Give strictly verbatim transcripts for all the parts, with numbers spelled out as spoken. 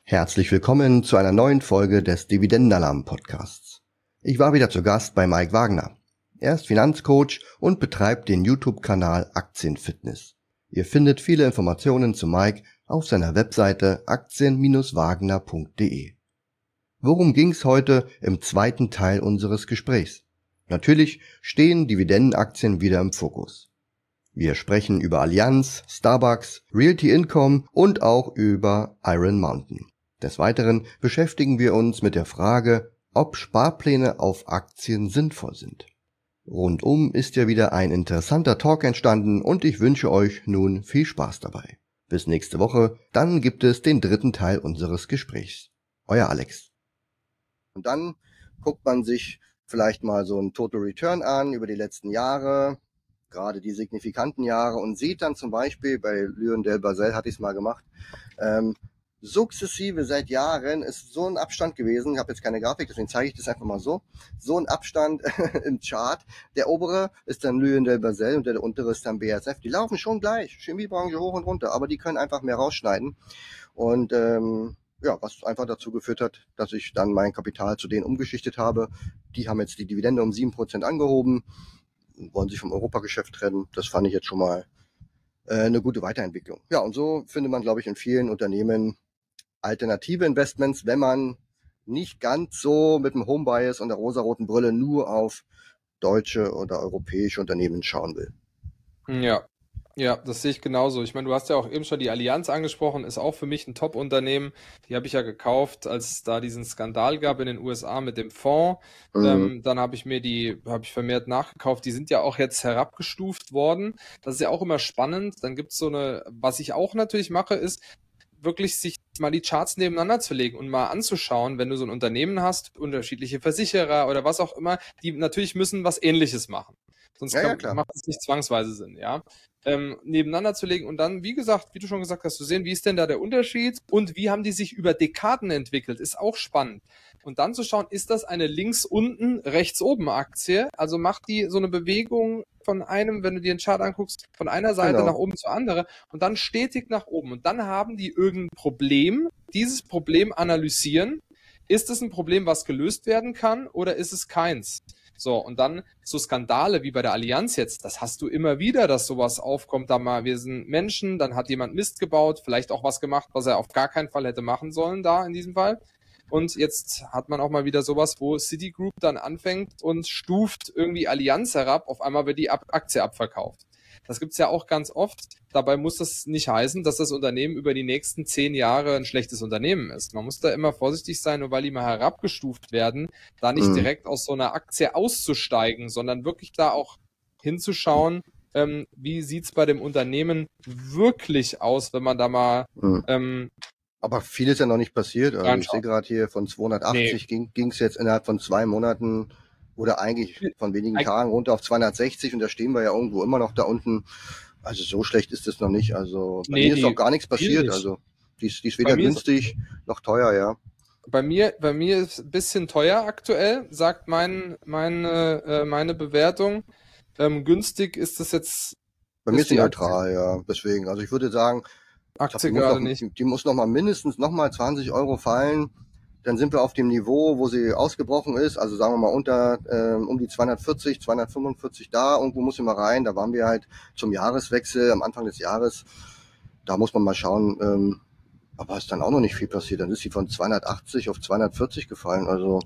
Herzlich willkommen zu einer neuen Folge des Dividendenalarm-Podcasts. Ich war wieder zu Gast bei Mike Wagner. Er ist Finanzcoach und betreibt den YouTube-Kanal Aktienfitness. Ihr findet viele Informationen zu Mike auf seiner Webseite aktien Bindestrich wagner punkt de. Worum ging's heute im zweiten Teil unseres Gesprächs? Natürlich stehen Dividendenaktien wieder im Fokus. Wir sprechen über Allianz, Starbucks, Realty Income und auch über Iron Mountain. Des Weiteren beschäftigen wir uns mit der Frage, ob Sparpläne auf Aktien sinnvoll sind. Rundum ist ja wieder ein interessanter Talk entstanden und ich wünsche euch nun viel Spaß dabei. Bis nächste Woche, dann gibt es den dritten Teil unseres Gesprächs. Euer Alex. Und dann guckt man sich vielleicht mal so einen Total Return an über die letzten Jahre, gerade die signifikanten Jahre, und sieht dann zum Beispiel, bei LyondellBasell hatte ich es mal gemacht, ähm, sukzessive seit Jahren ist so ein Abstand gewesen, ich habe jetzt keine Grafik, deswegen zeige ich das einfach mal so, so ein Abstand im Chart. Der obere ist dann LyondellBasell und der untere ist dann B A S F. Die laufen schon gleich, Chemiebranche hoch und runter, aber die können einfach mehr rausschneiden. Und ähm, ja, was einfach dazu geführt hat, dass ich dann mein Kapital zu denen umgeschichtet habe. Die haben jetzt die Dividende um sieben Prozent angehoben, wollen sich vom Europageschäft trennen. Das fand ich jetzt schon mal äh, eine gute Weiterentwicklung. Ja, und so findet man, glaube ich, in vielen Unternehmen alternative Investments, wenn man nicht ganz so mit dem Homebias und der rosaroten Brille nur auf deutsche oder europäische Unternehmen schauen will. Ja, ja, das sehe ich genauso. Ich meine, du hast ja auch eben schon die Allianz angesprochen, ist auch für mich ein Top-Unternehmen. Die habe ich ja gekauft, als es da diesen Skandal gab in den U S A mit dem Fonds. Mhm. Ähm, dann habe ich mir die, habe ich vermehrt nachgekauft. Die sind ja auch jetzt herabgestuft worden. Das ist ja auch immer spannend. Dann gibt es so eine, was ich auch natürlich mache, ist wirklich sich mal die Charts nebeneinander zu legen und mal anzuschauen, wenn du so ein Unternehmen hast, unterschiedliche Versicherer oder was auch immer, die natürlich müssen was Ähnliches machen. Sonst Ja, ja, kann, klar. macht es nicht zwangsweise Sinn, ja. Ähm, nebeneinander zu legen und dann, wie gesagt, wie du schon gesagt hast, zu sehen, wie ist denn da der Unterschied und wie haben die sich über Dekaden entwickelt, ist auch spannend. Und dann zu schauen, ist das eine links unten, rechts oben Aktie? Also macht die so eine Bewegung von einem, wenn du dir den Chart anguckst, von einer Seite Genau. nach oben zur anderen und dann stetig nach oben. Und dann haben die irgendein Problem, dieses Problem analysieren. Ist es ein Problem, was gelöst werden kann oder ist es keins? So, und dann so Skandale wie bei der Allianz jetzt, das hast du immer wieder, dass sowas aufkommt, da mal, wir sind Menschen, dann hat jemand Mist gebaut, vielleicht auch was gemacht, was er auf gar keinen Fall hätte machen sollen da in diesem Fall. Und jetzt hat man auch mal wieder sowas, wo Citigroup dann anfängt und stuft irgendwie Allianz herab, auf einmal wird die Aktie abverkauft. Das gibt's ja auch ganz oft. Dabei muss das nicht heißen, dass das Unternehmen über die nächsten zehn Jahre ein schlechtes Unternehmen ist. Man muss da immer vorsichtig sein, nur weil die mal herabgestuft werden, da nicht Mhm. direkt aus so einer Aktie auszusteigen, sondern wirklich da auch hinzuschauen, ähm, wie sieht's bei dem Unternehmen wirklich aus, wenn man da mal Mhm. ähm, Aber viel ist ja noch nicht passiert. Also ich reinschaut. sehe gerade hier von zweihundertachtzig ging ging's jetzt innerhalb von zwei Monaten oder eigentlich von wenigen Eig- Tagen runter auf zweihundertsechzig und da stehen wir ja irgendwo immer noch da unten. Also so schlecht ist es noch nicht. Also bei Nee, mir ist die auch gar nichts viel passiert. nicht. Also die ist, die ist Bei weder mir ist günstig noch teuer, ja. Bei mir, bei mir ist ein bisschen teuer aktuell, sagt mein, meine, äh, meine Bewertung. Ähm, günstig ist es jetzt, Bei mir ist ist die die Aktie, neutral, ja. Deswegen, also ich würde sagen, ich glaube, Aktie die muss noch, gerade nicht. die, die muss noch mal mindestens noch mal zwanzig Euro fallen. Dann sind wir auf dem Niveau, wo sie ausgebrochen ist. Also sagen wir mal unter ähm, um die zweihundertvierzig, zweihundertfünfundvierzig da. Irgendwo muss sie mal rein. Da waren wir halt zum Jahreswechsel am Anfang des Jahres. Da muss man mal schauen. Ähm, aber ist dann auch noch nicht viel passiert. Dann ist sie von zweihundertachtzig auf zweihundertvierzig gefallen. Also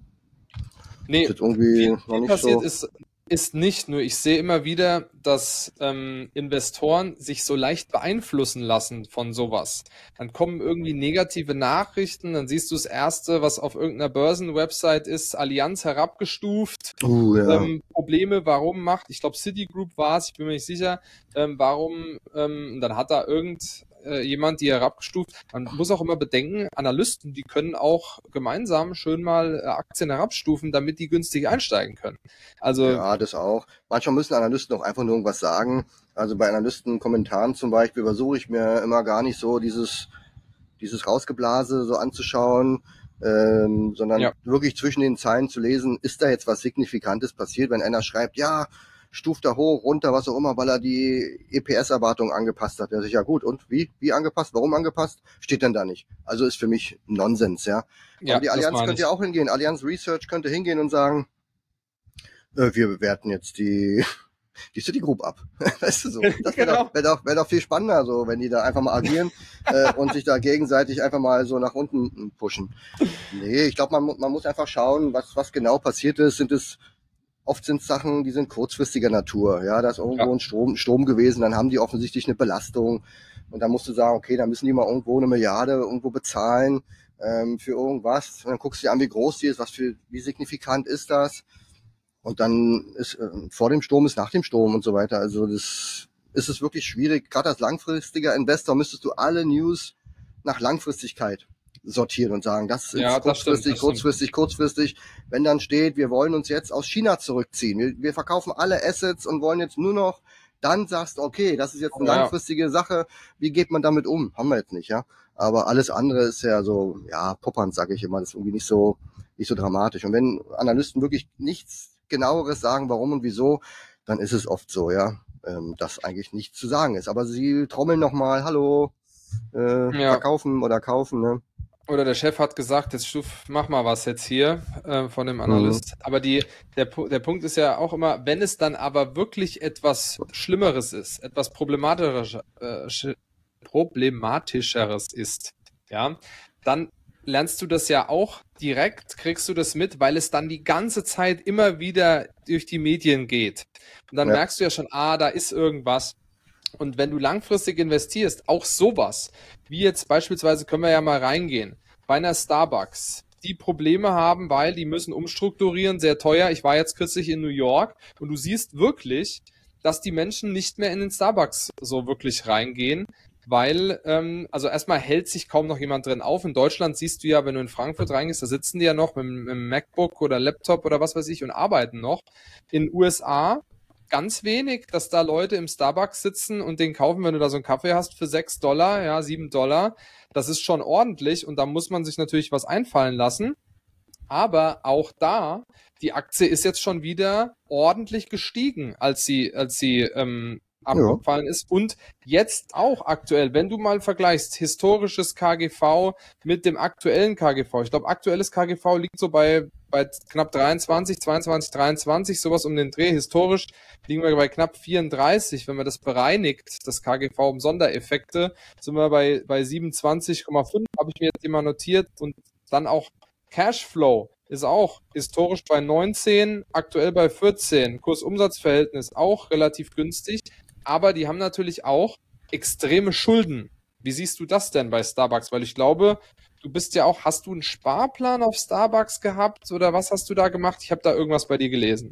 Nee, ist jetzt irgendwie viel, noch viel nicht passiert so. ist, ist nicht, nur ich sehe immer wieder, dass ähm, Investoren sich so leicht beeinflussen lassen von sowas. Dann kommen irgendwie negative Nachrichten, dann siehst du das Erste, was auf irgendeiner Börsenwebsite ist, Allianz herabgestuft, Uh, ja. ähm, Probleme, warum macht, ich glaube Citigroup war es, ich bin mir nicht sicher, ähm, warum, ähm, dann hat da irgend äh, jemand die herabgestuft. Man muss auch immer bedenken, Analysten, die können auch gemeinsam schön mal äh, Aktien herabstufen, damit die günstig einsteigen können. Also Ja, das auch. Manchmal müssen Analysten auch einfach nur irgendwas sagen. Also bei Analysten-Kommentaren zum Beispiel versuche ich mir immer gar nicht so dieses, dieses Rausgeblase so anzuschauen, ähm, sondern ja, wirklich zwischen den Zeilen zu lesen, ist da jetzt was Signifikantes passiert, wenn einer schreibt, ja, stuft er hoch, runter, was auch immer, weil er die E P S-Erwartung angepasst hat. Der sich ja gut, und wie? Wie angepasst? Warum angepasst? Steht denn da nicht. Also ist für mich Nonsens, ja. Ja, Aber die das Allianz meine könnte ich. ja auch hingehen. Allianz Research könnte hingehen und sagen, äh, wir bewerten jetzt die die Citigroup ab. Weißt du so? Das wäre Genau. doch, wär doch, wär doch viel spannender, so, wenn die da einfach mal agieren äh, und sich da gegenseitig einfach mal so nach unten pushen. Nee, ich glaube, man, mu- man muss einfach schauen, was, was genau passiert ist. Sind es, oft sind es Sachen, die sind kurzfristiger Natur. Ja, da ist irgendwo Ja. ein Strom, Strom gewesen, dann haben die offensichtlich eine Belastung. Und dann musst du sagen, okay, dann müssen die mal irgendwo eine Milliarde irgendwo bezahlen ähm, für irgendwas. Und dann guckst du dir an, wie groß die ist, was für, wie signifikant ist das. Und dann ist äh, vor dem Sturm ist nach dem Sturm und so weiter. Also das ist es wirklich schwierig. Gerade als langfristiger Investor müsstest du alle News nach Langfristigkeit sortieren und sagen, das ist Ja, das stimmt, kurzfristig, das stimmt. kurzfristig, kurzfristig. Wenn dann steht, wir wollen uns jetzt aus China zurückziehen, wir, wir verkaufen alle Assets und wollen jetzt nur noch, dann sagst du, okay, das ist jetzt eine Ja. langfristige Sache, wie geht man damit um? Haben wir jetzt nicht, ja. Aber alles andere ist ja so, ja, poppernd, sage ich immer, das ist irgendwie nicht so, nicht so dramatisch. Und wenn Analysten wirklich nichts Genaueres sagen, warum und wieso, dann ist es oft so, ja, ähm, dass eigentlich nichts zu sagen ist. Aber sie trommeln nochmal, hallo, äh, Ja. verkaufen oder kaufen, ne? Oder der Chef hat gesagt, jetzt Stuf, mach mal was jetzt hier äh, von dem Analyst. Aber die, der, Pu- der Punkt ist ja auch immer, wenn es dann aber wirklich etwas Schlimmeres ist, etwas problematischeres, äh, sch- problematischeres ist, ja, dann lernst du das ja auch direkt, kriegst du das mit, weil es dann die ganze Zeit immer wieder durch die Medien geht. Und dann Ja. merkst du ja schon, ah, da ist irgendwas. Und wenn du langfristig investierst, auch sowas, wie jetzt beispielsweise, können wir ja mal reingehen, bei einer Starbucks, die Probleme haben, weil die müssen umstrukturieren, sehr teuer. Ich war jetzt kürzlich in New York und du siehst wirklich, dass die Menschen nicht mehr in den Starbucks so wirklich reingehen, weil, ähm, also erstmal hält sich kaum noch jemand drin auf. In Deutschland siehst du ja, wenn du in Frankfurt reingehst, da sitzen die ja noch mit, mit dem MacBook oder Laptop oder was weiß ich und arbeiten noch. In U S A ganz wenig, dass da Leute im Starbucks sitzen und den kaufen, wenn du da so einen Kaffee hast für sechs Dollar, ja, sieben Dollar. Das ist schon ordentlich und da muss man sich natürlich was einfallen lassen. Aber auch da, die Aktie ist jetzt schon wieder ordentlich gestiegen, als sie, als sie ähm, abgefallen ist. Und jetzt auch aktuell, wenn du mal vergleichst, historisches K G V mit dem aktuellen K G V. Ich glaube, aktuelles K G V liegt so bei, bei knapp dreiundzwanzig, zweiundzwanzig, dreiundzwanzig, sowas um den Dreh. Historisch liegen wir bei knapp vierunddreißig. Wenn man das bereinigt, das K G V um Sondereffekte, sind wir bei, bei siebenundzwanzig Komma fünf, habe ich mir jetzt immer notiert. Und dann auch Cashflow ist auch historisch bei neunzehn, aktuell bei vierzehn. Kurs-Umsatz-Verhältnis auch relativ günstig. Aber die haben natürlich auch extreme Schulden. Wie siehst du das denn bei Starbucks? Weil ich glaube, du bist ja auch, hast du einen Sparplan auf Starbucks gehabt oder was hast du da gemacht? Ich habe da irgendwas bei dir gelesen.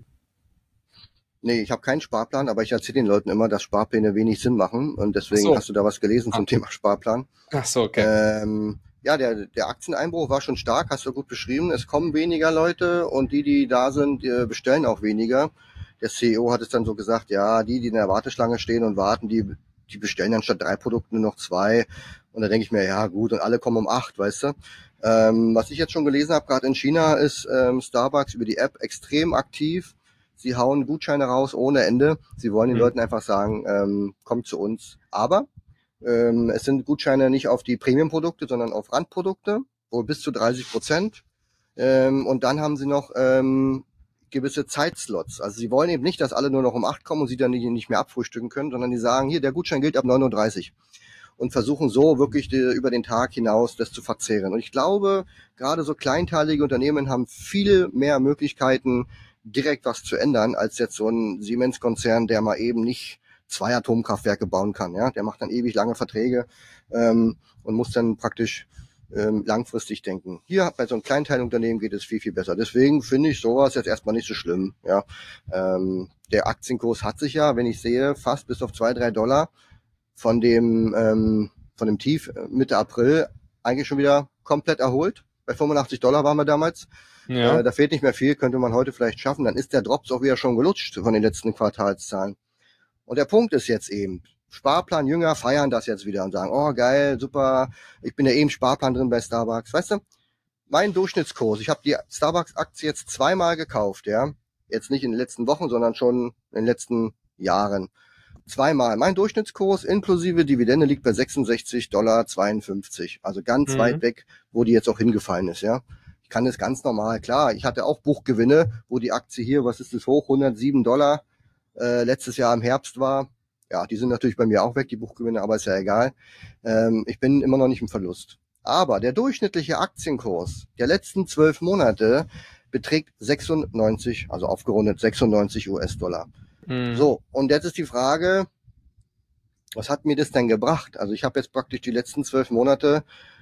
Nee, ich habe keinen Sparplan, aber ich erzähle den Leuten immer, dass Sparpläne wenig Sinn machen und deswegen Ach so. hast du da was gelesen zum Ah. Thema Sparplan. Ach so, okay. Ähm, ja, der, der Aktieneinbruch war schon stark, hast du gut beschrieben. Es kommen weniger Leute und die, die da sind, die bestellen auch weniger. Der C E O hat es dann so gesagt, ja, die, die in der Warteschlange stehen und warten, die, die bestellen dann statt drei Produkten nur noch zwei. Und da denke ich mir, ja gut, und alle kommen um acht, weißt du. Ähm, was ich jetzt schon gelesen habe, gerade in China, ist ähm, Starbucks über die App extrem aktiv. Sie hauen Gutscheine raus ohne Ende. Sie wollen den Hm. Leuten einfach sagen, ähm, kommt zu uns. Aber ähm, es sind Gutscheine nicht auf die Premium-Produkte, sondern auf Randprodukte, wohl bis zu dreißig Prozent. Ähm, und dann haben sie noch ähm, gewisse Zeitslots. Also sie wollen eben nicht, dass alle nur noch um acht kommen und sie dann nicht, nicht mehr abfrühstücken können, sondern die sagen, hier, der Gutschein gilt ab neun Uhr dreißig. Und versuchen so wirklich die, über den Tag hinaus das zu verzehren. Und ich glaube, gerade so kleinteilige Unternehmen haben viel mehr Möglichkeiten, direkt was zu ändern, als jetzt so ein Siemens-Konzern, der mal eben nicht zwei Atomkraftwerke bauen kann. Ja, der macht dann ewig lange Verträge ähm, und muss dann praktisch ähm, langfristig denken. Hier bei so einem Kleinteilunternehmen geht es viel, viel besser. Deswegen finde ich sowas jetzt erstmal nicht so schlimm. Ja, ähm, der Aktienkurs hat sich ja, wenn ich sehe, fast bis auf zwei, drei Dollar von dem ähm, von dem Tief Mitte April eigentlich schon wieder komplett erholt. Bei fünfundachtzig Dollar waren wir damals. Ja. Äh, da fehlt nicht mehr viel, könnte man heute vielleicht schaffen. Dann ist der Drops auch wieder schon gelutscht von den letzten Quartalszahlen. Und der Punkt ist jetzt eben, Sparplan Jünger feiern das jetzt wieder und sagen, oh geil, super, ich bin ja eben Sparplan drin bei Starbucks. Weißt du, mein Durchschnittskurs, ich habe die Starbucks-Aktie jetzt zweimal gekauft, ja, Jetzt nicht in den letzten Wochen, sondern schon in den letzten Jahren. Zweimal. Mein Durchschnittskurs inklusive Dividende liegt bei sechsundsechzig Komma zweiundfünfzig Dollar. Also ganz mhm. weit weg, wo die jetzt auch hingefallen ist, ja. Ich kann das ganz normal, klar. Ich hatte auch Buchgewinne, wo die Aktie hier, was ist das hoch, hundertsieben Dollar äh, letztes Jahr im Herbst war. Ja, die sind natürlich bei mir auch weg, die Buchgewinne, aber ist ja egal. Ähm, ich bin immer noch nicht im Verlust. Aber der durchschnittliche Aktienkurs der letzten zwölf Monate beträgt sechsundneunzig, also aufgerundet sechsundneunzig US-Dollar. Mhm. So, und jetzt ist die Frage, was hat mir das denn gebracht? Also ich habe jetzt praktisch die letzten zwölf Monate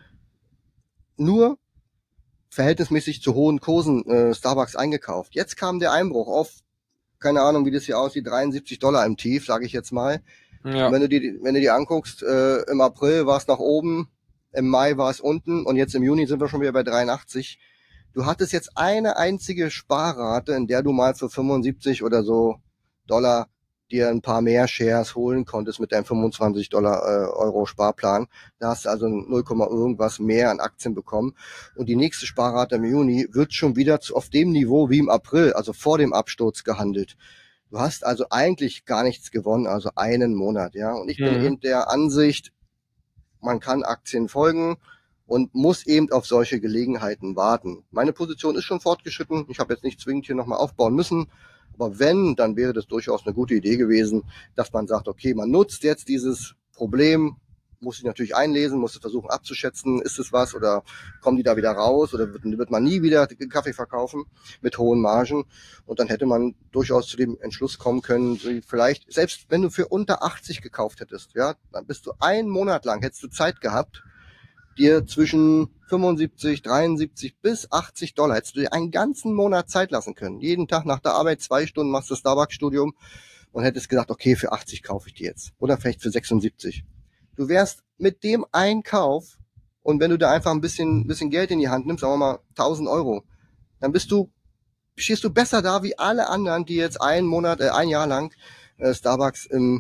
nur verhältnismäßig zu hohen Kursen äh, Starbucks eingekauft. Jetzt kam der Einbruch auf, keine Ahnung, wie das hier aussieht, dreiundsiebzig Dollar im Tief, sage ich jetzt mal. Ja. Und wenn du die, wenn du die anguckst, äh, im April war es nach oben, im Mai war es unten und jetzt im Juni sind wir schon wieder bei dreiundachtzig. Du hattest jetzt eine einzige Sparrate, in der du mal für fünfundsiebzig oder so Dollar dir ein paar mehr Shares holen konntest mit deinem fünfundzwanzig Dollar äh, Euro Sparplan. Da hast du also null, irgendwas mehr an Aktien bekommen. Und die nächste Sparrate im Juni wird schon wieder zu, auf dem Niveau wie im April, also vor dem Absturz gehandelt. Du hast also eigentlich gar nichts gewonnen, also einen Monat, ja. Und ich mhm. bin eben der Ansicht, man kann Aktien folgen und muss eben auf solche Gelegenheiten warten. Meine Position ist schon fortgeschritten. Ich habe jetzt nicht zwingend hier nochmal aufbauen müssen. Aber wenn, dann wäre das durchaus eine gute Idee gewesen, dass man sagt, okay, man nutzt jetzt dieses Problem, muss sich natürlich einlesen, muss versuchen abzuschätzen, ist es was oder kommen die da wieder raus oder wird, wird man nie wieder Kaffee verkaufen mit hohen Margen. Und dann hätte man durchaus zu dem Entschluss kommen können, vielleicht, selbst wenn du für unter achtzig gekauft hättest, ja, dann bist du einen Monat lang, hättest du Zeit gehabt, dir zwischen fünfundsiebzig, dreiundsiebzig bis achtzig Dollar, hättest du dir einen ganzen Monat Zeit lassen können. Jeden Tag nach der Arbeit zwei Stunden machst du Starbucks-Studium und hättest gesagt, okay, für achtzig kaufe ich die jetzt. Oder vielleicht für sechsundsiebzig. Du wärst mit dem Einkauf und wenn du da einfach ein bisschen, bisschen Geld in die Hand nimmst, sagen wir mal tausend Euro, dann bist du, stehst du besser da wie alle anderen, die jetzt einen Monat, äh, ein Jahr lang äh, Starbucks im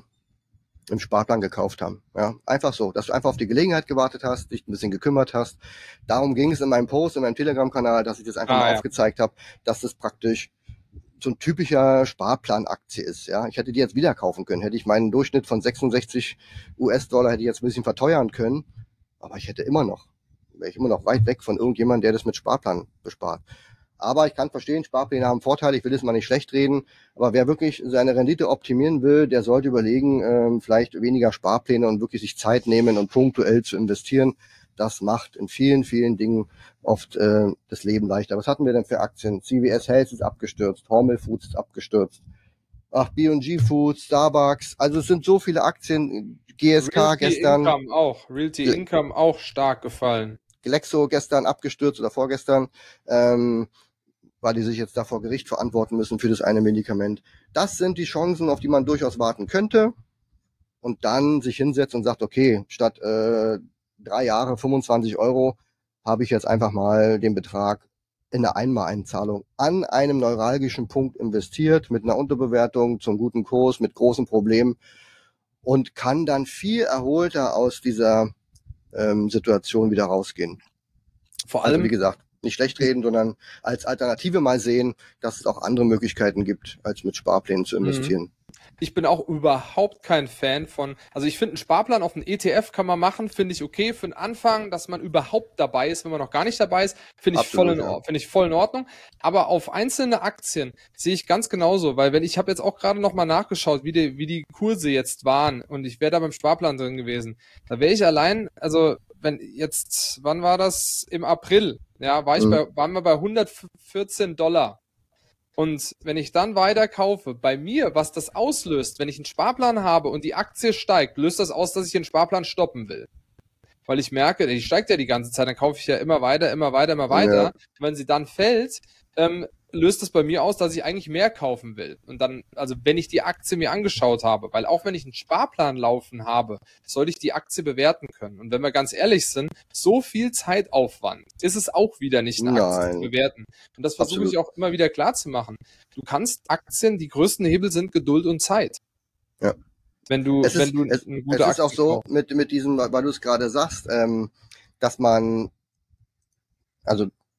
im Sparplan gekauft haben. Ja, einfach so, dass du einfach auf die Gelegenheit gewartet hast, dich ein bisschen gekümmert hast. Darum ging es in meinem Post, in meinem Telegram-Kanal, dass ich das einfach ah, mal ja. aufgezeigt habe, dass das praktisch so ein typischer Sparplanaktie ist. Ja, ich hätte die jetzt wieder kaufen können, hätte ich meinen Durchschnitt von sechsundsechzig US-Dollar hätte ich jetzt ein bisschen verteuern können, aber ich hätte immer noch, wäre ich immer noch weit weg von irgendjemandem, der das mit Sparplan bespart. Aber ich kann verstehen, Sparpläne haben Vorteile, ich will das mal nicht schlecht reden, aber wer wirklich seine Rendite optimieren will, der sollte überlegen, ähm, vielleicht weniger Sparpläne und wirklich sich Zeit nehmen und punktuell zu investieren. Das macht in vielen, vielen Dingen oft äh, das Leben leichter. Was hatten wir denn für Aktien? C V S Health ist abgestürzt, Hormel Foods ist abgestürzt, ach, B und G Foods, Starbucks, also es sind so viele Aktien, G S K Realty gestern. Income auch, Realty Income auch stark gefallen. Glaxo gestern abgestürzt oder vorgestern, ähm, weil die sich jetzt da vor Gericht verantworten müssen für das eine Medikament. Das sind die Chancen, auf die man durchaus warten könnte und dann sich hinsetzt und sagt, okay, statt äh, drei Jahre fünfundzwanzig Euro habe ich jetzt einfach mal den Betrag in einer Einmaleinzahlung an einem neuralgischen Punkt investiert, mit einer Unterbewertung zum guten Kurs, mit großen Problemen und kann dann viel erholter aus dieser ähm, Situation wieder rausgehen. Vor allem, also wie gesagt, nicht schlecht reden, sondern als Alternative mal sehen, dass es auch andere Möglichkeiten gibt, als mit Sparplänen zu investieren. Ich bin auch überhaupt kein Fan von, also ich finde einen Sparplan auf einen E T F kann man machen, finde ich okay für den Anfang, dass man überhaupt dabei ist, wenn man noch gar nicht dabei ist, finde ich voll in, ja. finde ich voll in Ordnung. Aber auf einzelne Aktien sehe ich ganz genauso, weil wenn ich habe jetzt auch gerade noch mal nachgeschaut, wie die, wie die Kurse jetzt waren und ich wäre da beim Sparplan drin gewesen, da wäre ich allein, also wenn jetzt, wann war das? Im April, ja, war ich mhm. bei, waren wir bei hundertvierzehn Dollar. Und wenn ich dann weiter kaufe, bei mir, was das auslöst, wenn ich einen Sparplan habe und die Aktie steigt, löst das aus, dass ich den Sparplan stoppen will. Weil ich merke, die steigt ja die ganze Zeit, dann kaufe ich ja immer weiter, immer weiter, immer weiter. Ja. Und wenn sie dann fällt, ähm, löst das bei mir aus, dass ich eigentlich mehr kaufen will. Und dann, also wenn ich die Aktie mir angeschaut habe, weil auch wenn ich einen Sparplan laufen habe, sollte ich die Aktie bewerten können. Und wenn wir ganz ehrlich sind, so viel Zeitaufwand ist es auch wieder nicht, eine Nein. Aktie zu bewerten. Und das versuche Absolut. ich auch immer wieder klar zu machen. Du kannst Aktien, die größten Hebel sind Geduld und Zeit. Ja. Wenn du, es wenn ist, du es, eine gute es ist Aktie auch so kaufst. mit mit diesem, weil du es gerade sagst, ähm, dass man, also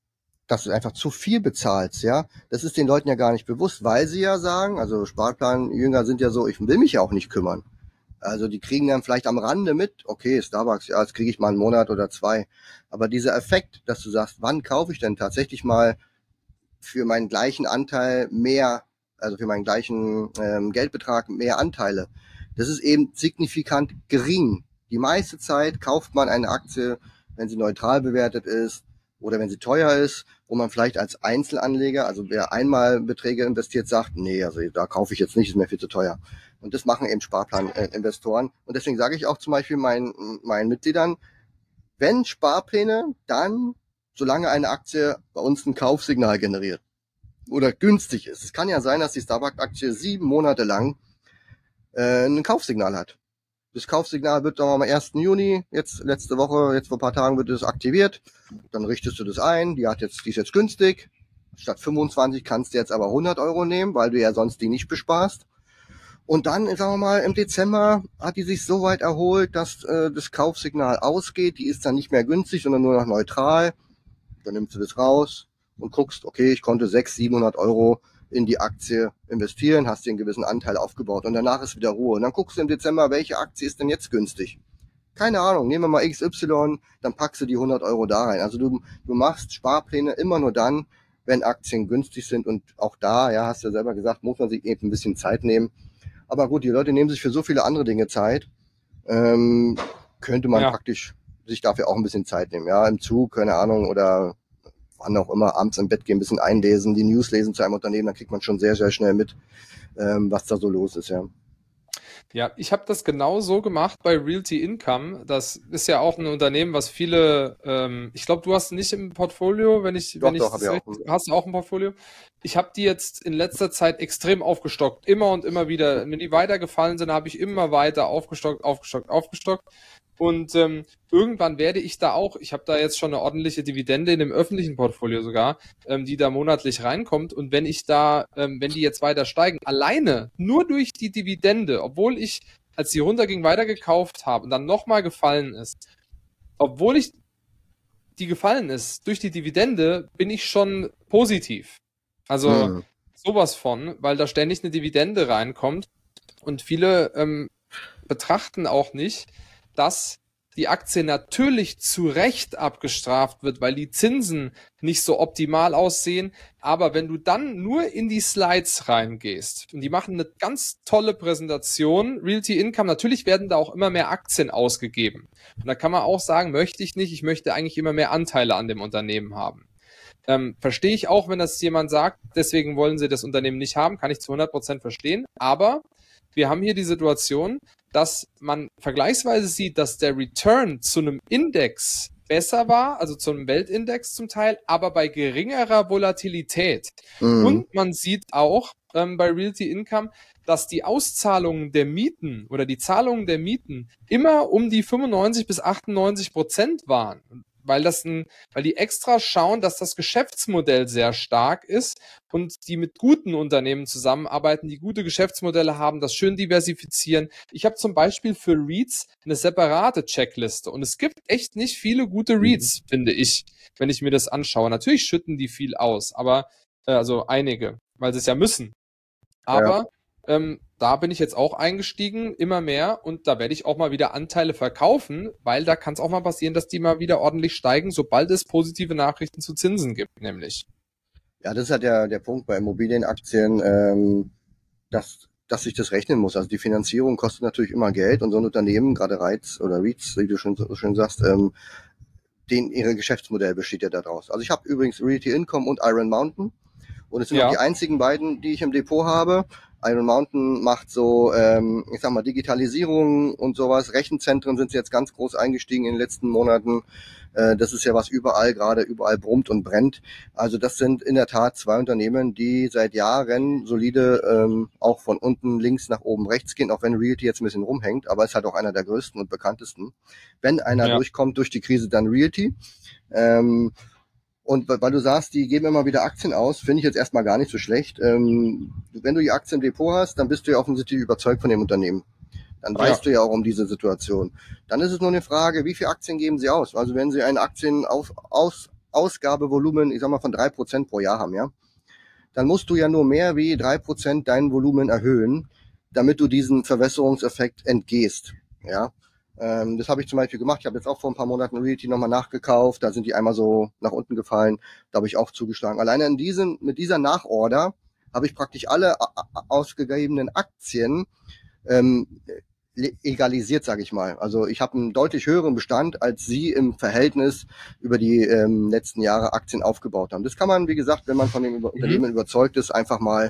dass du einfach zu viel bezahlst, ja. Das ist den Leuten ja gar nicht bewusst, weil sie ja sagen, also Sparplanjünger sind ja so, ich will mich ja auch nicht kümmern. Also die kriegen dann vielleicht am Rande mit, okay, Starbucks, ja, das kriege ich mal einen Monat oder zwei. Aber dieser Effekt, dass du sagst, wann kaufe ich denn tatsächlich mal für meinen gleichen Anteil mehr, also für meinen gleichen ähm, Geldbetrag mehr Anteile, das ist eben signifikant gering. Die meiste Zeit kauft man eine Aktie, wenn sie neutral bewertet ist oder wenn sie teuer ist, wo man vielleicht als Einzelanleger, also wer einmal Beträge investiert, sagt, nee, also da kaufe ich jetzt nicht, ist mir viel zu teuer. Und das machen eben Sparplaninvestoren. Und deswegen sage ich auch zum Beispiel meinen, meinen Mitgliedern, wenn Sparpläne, dann solange eine Aktie bei uns ein Kaufsignal generiert oder günstig ist. Es kann ja sein, dass die Starbucks-Aktie sieben Monate lang äh, ein Kaufsignal hat. Das Kaufsignal wird dann am ersten Juni, jetzt letzte Woche, jetzt vor ein paar Tagen wird es aktiviert. Dann richtest du das ein, die hat jetzt, die ist jetzt günstig. Statt fünfundzwanzig kannst du jetzt aber hundert Euro nehmen, weil du ja sonst die nicht besparst. Und dann, sagen wir mal, im Dezember hat die sich so weit erholt, dass äh, das Kaufsignal ausgeht. Die ist dann nicht mehr günstig, sondern nur noch neutral. Dann nimmst du das raus und guckst, okay, ich konnte sechshundert, siebenhundert Euro in die Aktie investieren, hast dir einen gewissen Anteil aufgebaut und danach ist wieder Ruhe. Und dann guckst du im Dezember, welche Aktie ist denn jetzt günstig? Keine Ahnung, nehmen wir mal X Y, dann packst du die hundert Euro da rein. Also du, du machst Sparpläne immer nur dann, wenn Aktien günstig sind und auch da, ja, hast du ja selber gesagt, muss man sich eben ein bisschen Zeit nehmen. Aber gut, die Leute nehmen sich für so viele andere Dinge Zeit, ähm, könnte man ja praktisch sich dafür auch ein bisschen Zeit nehmen. Ja, im Zug, keine Ahnung, oder wann auch immer, abends im Bett gehen, ein bisschen einlesen, die News lesen zu einem Unternehmen, dann kriegt man schon sehr, sehr schnell mit, ähm, was da so los ist, ja. Ja, ich habe das genau so gemacht bei Realty Income. Das ist ja auch ein Unternehmen, was viele, ähm, ich glaube, du hast nicht im Portfolio, wenn ich, doch, wenn ich doch, das ich recht, auch. hast du auch ein Portfolio? Ich habe die jetzt in letzter Zeit extrem aufgestockt, immer und immer wieder. Wenn die weitergefallen sind, habe ich immer weiter aufgestockt, aufgestockt, aufgestockt. Und ähm, irgendwann werde ich da auch, ich habe da jetzt schon eine ordentliche Dividende in dem öffentlichen Portfolio sogar, ähm, die da monatlich reinkommt. Und wenn ich da, ähm, wenn die jetzt weiter steigen, alleine nur durch die Dividende, obwohl ich, als die runterging, weiter gekauft habe und dann nochmal gefallen ist, obwohl ich die gefallen ist, durch die Dividende bin ich schon positiv. Also hm. sowas von, weil da ständig eine Dividende reinkommt. Und viele ähm, betrachten auch nicht, dass die Aktie natürlich zu Recht abgestraft wird, weil die Zinsen nicht so optimal aussehen. Aber wenn du dann nur in die Slides reingehst, und die machen eine ganz tolle Präsentation, Realty Income, natürlich werden da auch immer mehr Aktien ausgegeben. Und da kann man auch sagen, möchte ich nicht, ich möchte eigentlich immer mehr Anteile an dem Unternehmen haben. Ähm, verstehe ich auch, wenn das jemand sagt, deswegen wollen sie das Unternehmen nicht haben, kann ich zu hundert Prozent verstehen. Aber wir haben hier die Situation, dass man vergleichsweise sieht, dass der Return zu einem Index besser war, also zu einem Weltindex zum Teil, aber bei geringerer Volatilität. Mhm. Und man sieht auch ähm, bei Realty Income, dass die Auszahlungen der Mieten oder die Zahlungen der Mieten immer um die fünfundneunzig bis achtundneunzig Prozent waren. Weil das ein, weil die extra schauen, dass das Geschäftsmodell sehr stark ist und die mit guten Unternehmen zusammenarbeiten, die gute Geschäftsmodelle haben, das schön diversifizieren. Ich habe zum Beispiel für REITs eine separate Checkliste und es gibt echt nicht viele gute REITs, mhm. finde ich, wenn ich mir das anschaue. Natürlich schütten die viel aus, aber äh, also einige, weil sie es ja müssen. Aber ja. ähm, da bin ich jetzt auch eingestiegen, immer mehr, und da werde ich auch mal wieder Anteile verkaufen, weil da kann es auch mal passieren, dass die mal wieder ordentlich steigen, sobald es positive Nachrichten zu Zinsen gibt, nämlich. Ja, das ist halt der, der Punkt bei Immobilienaktien, ähm, dass, dass sich das rechnen muss. Also die Finanzierung kostet natürlich immer Geld und so ein Unternehmen, gerade REITs oder REITs, wie du schon so schön sagst, ähm, den, ihre Geschäftsmodell besteht ja daraus. Also ich habe übrigens Realty Income und Iron Mountain. Und es sind ja auch die einzigen beiden, die ich im Depot habe. Iron Mountain macht so, ähm, ich sag mal, Digitalisierung und sowas. Rechenzentren sind sie jetzt ganz groß eingestiegen in den letzten Monaten. Äh, das ist ja was überall gerade, überall brummt und brennt. Also das sind in der Tat zwei Unternehmen, die seit Jahren solide ähm, auch von unten links nach oben rechts gehen, auch wenn Realty jetzt ein bisschen rumhängt. Aber es ist halt auch einer der größten und bekanntesten. Wenn einer ja. durchkommt durch die Krise, dann Realty. Ähm, Und weil du sagst, die geben immer wieder Aktien aus, finde ich jetzt erstmal gar nicht so schlecht. Ähm, wenn du die Aktien im Depot hast, dann bist du ja offensichtlich überzeugt von dem Unternehmen. Dann ja. weißt du ja auch um diese Situation. Dann ist es nur eine Frage, wie viele Aktien geben sie aus? Also wenn sie eine Aktien auf, aus, Ausgabevolumen, ich sag mal, von drei Prozent pro Jahr haben, ja, dann musst du ja nur mehr wie drei Prozent dein Volumen erhöhen, damit du diesen Verwässerungseffekt entgehst, ja. Ähm, das habe ich zum Beispiel gemacht. Ich habe jetzt auch vor ein paar Monaten Realty nochmal nachgekauft. Da sind die einmal so nach unten gefallen. Da habe ich auch zugeschlagen. Alleine in diesem, mit dieser Nachorder habe ich praktisch alle ausgegebenen Aktien ähm, egalisiert, sage ich mal. Also ich habe einen deutlich höheren Bestand, als Sie im Verhältnis über die ähm, letzten Jahre Aktien aufgebaut haben. Das kann man, wie gesagt, wenn man von dem mhm. Unternehmen überzeugt ist, einfach mal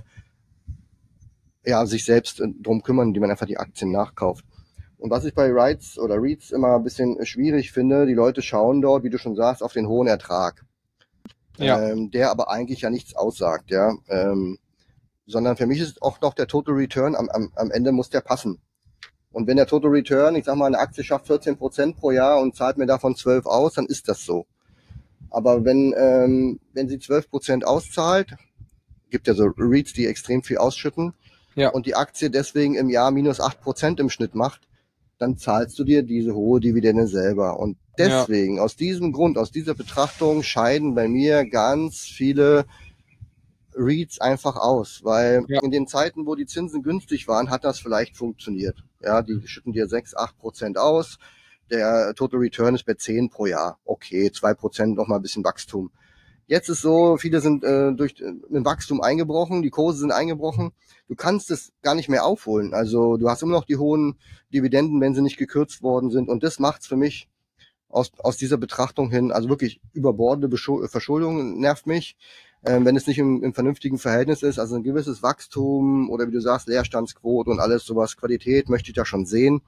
ja sich selbst drum kümmern, indem man einfach die Aktien nachkauft. Und was ich bei REITs oder REITs immer ein bisschen schwierig finde, die Leute schauen dort, wie du schon sagst, auf den hohen Ertrag, ja. ähm, der aber eigentlich ja nichts aussagt, ja. Ähm, sondern für mich ist auch noch der Total Return, am, am, am Ende muss der passen. Und wenn der Total Return, ich sag mal, eine Aktie schafft vierzehn Prozent pro Jahr und zahlt mir davon zwölf aus, dann ist das so. Aber wenn, ähm, wenn sie zwölf Prozent auszahlt, gibt ja so REITs, die extrem viel ausschütten, ja. und die Aktie deswegen im Jahr minus acht Prozent im Schnitt macht, dann zahlst du dir diese hohe Dividende selber. Und deswegen, ja. aus diesem Grund, aus dieser Betrachtung scheiden bei mir ganz viele REITs einfach aus, weil ja. in den Zeiten, wo die Zinsen günstig waren, hat das vielleicht funktioniert. Ja, die schütten dir sechs, acht Prozent aus. Der Total Return ist bei zehn pro Jahr. Okay, zwei Prozent noch mal ein bisschen Wachstum. Jetzt ist so, viele sind äh, durch äh, ein Wachstum eingebrochen, die Kurse sind eingebrochen. Du kannst es gar nicht mehr aufholen. Also du hast immer noch die hohen Dividenden, wenn sie nicht gekürzt worden sind. Und das macht's für mich aus, aus dieser Betrachtung hin, also wirklich überbordende Beschu- Verschuldung nervt mich, ähm, wenn es nicht im, im vernünftigen Verhältnis ist. Also ein gewisses Wachstum oder wie du sagst, Leerstandsquote und alles sowas, Qualität möchte ich da schon sehen.